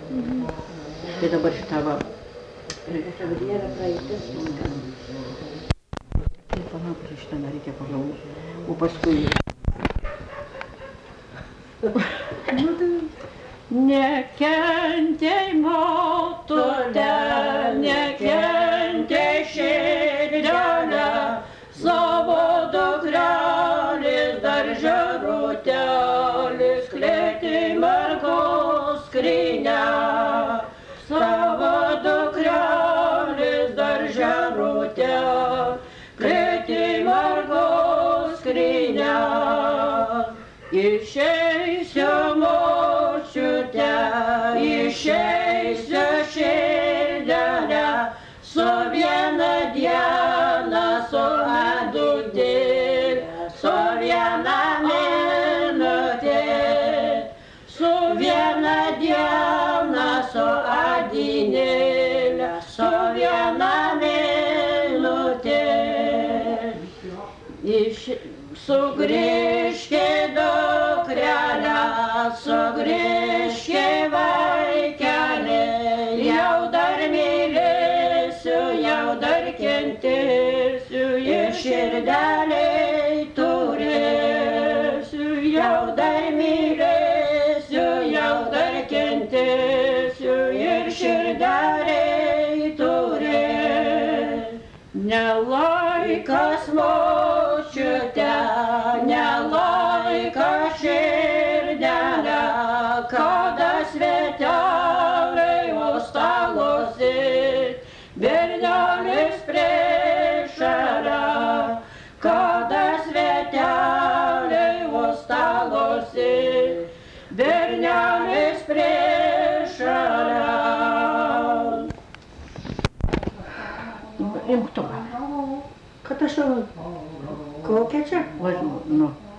Tai dabar šitą va. Nėra praeitis, viskas. Tai panašiai šitą nereikia pagalvoti. O paskui... Nekentei motute, nekentei širdelę, savo dukrelės daržerutelis, klėtei mergos skrynia. Savo dukrelės daržerutę, klėtei mergos skrynia. Išeisiu močiute, išeisiu širdelę, su viena diena, su adutėlė, su viena minutė, su viena diena, su adinėlė, su viena minutė. Sugrįžki dukrelę, sugrįžki vaikelį, jau dar mylėsiu, jau dar kentėsiu, ir širdeliai turėsiu, jau dar mylėsiu, jau dar kentėsiu, ir širdeliai turėsiu. Nelaikas močiute, nelaikas širdelę, kada sveteliai ustalosi, bernelis prieš šalia, kada sveteliai ustalosi, bernelis prieš šalia. Imk tu. Kad aš jau kokia čia? Važiuoju, nu.